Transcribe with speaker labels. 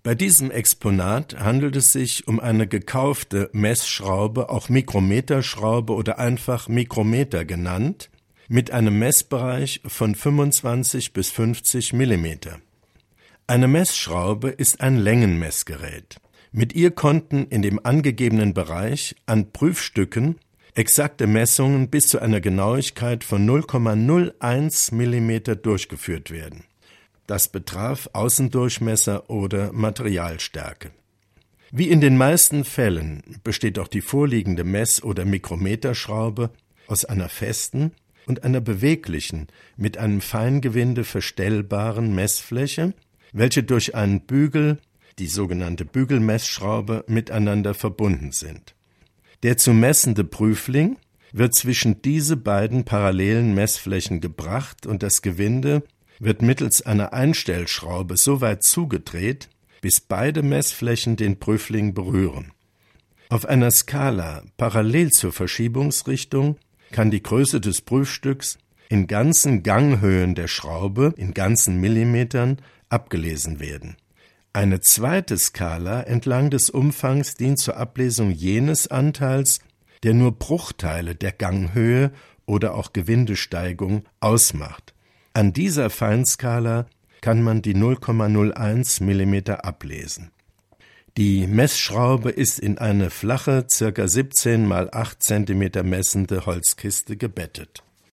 Speaker 1: Bei diesem Exponat handelt es sich um eine gekaufte Messschraube, auch Mikrometerschraube oder einfach Mikrometer genannt, mit einem Messbereich von 25 bis 50 Millimeter. Eine Messschraube ist ein Längenmessgerät. Mit ihr konnten in dem angegebenen Bereich an Prüfstücken exakte Messungen bis zu einer Genauigkeit von 0,01 Millimeter durchgeführt werden. Das betraf Außendurchmesser oder Materialstärke. Wie in den meisten Fällen besteht auch die vorliegende Mess- oder Mikrometerschraube aus einer festen und einer beweglichen, mit einem Feingewinde verstellbaren Messfläche, welche durch einen Bügel, die sogenannte Bügelmessschraube, miteinander verbunden sind. Der zu messende Prüfling wird zwischen diese beiden parallelen Messflächen gebracht und das Gewinde wird mittels einer Einstellschraube so weit zugedreht, bis beide Messflächen den Prüfling berühren. Auf einer Skala parallel zur Verschiebungsrichtung kann die Größe des Prüfstücks in ganzen Ganghöhen der Schraube, in ganzen Millimetern, abgelesen werden. Eine zweite Skala entlang des Umfangs dient zur Ablesung jenes Anteils, der nur Bruchteile der Ganghöhe oder auch Gewindesteigung ausmacht. An dieser Feinskala kann man die 0,01 Millimeter ablesen. Die Messschraube ist in eine flache, ca. 17 x 8 cm messende Holzkiste gebettet.